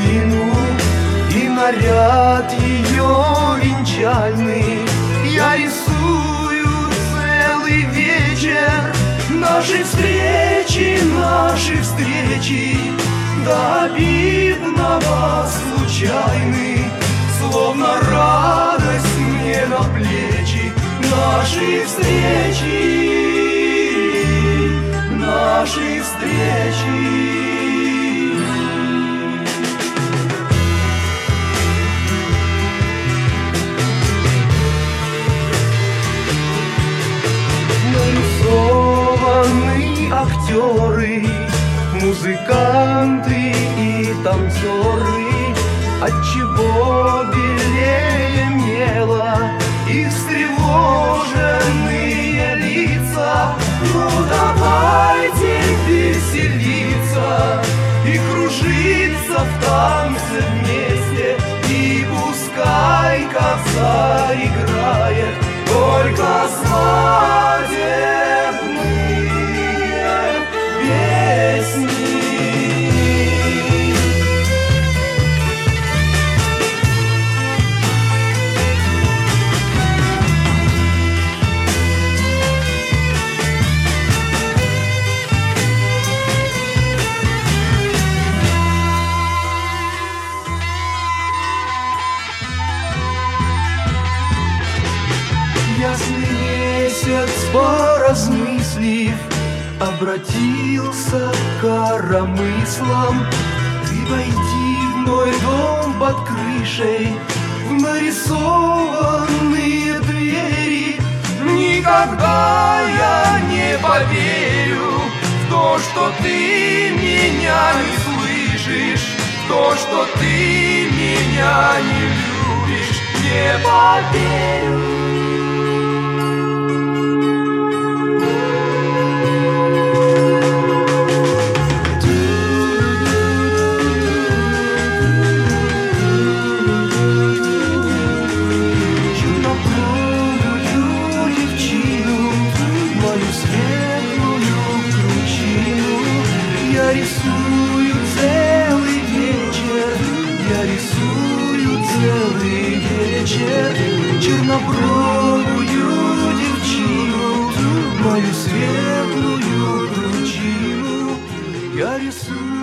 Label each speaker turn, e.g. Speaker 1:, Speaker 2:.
Speaker 1: спину, и наряд ее венчальный я рисую целый вечер. Наши встречи до обидного случайны, словно радость мне на плечи. Наши встречи. Нарисованы актеры, музыканты и танцоры. Отчего белее мела их встревоженные лица? Ну давайте веселиться и кружиться в танце вместе, и пускай коза играет только свадебные песни. Ясный месяц, поразмыслив, обратился к коромыслам. Ты войди в мой дом под крышей, в нарисованные двери. Никогда я не поверю в то, что ты меня не слышишь, в то, что ты меня не любишь. Не поверю. Я рисую целый вечер, чернобровую девчину, мою светлую кручину. Я рисую.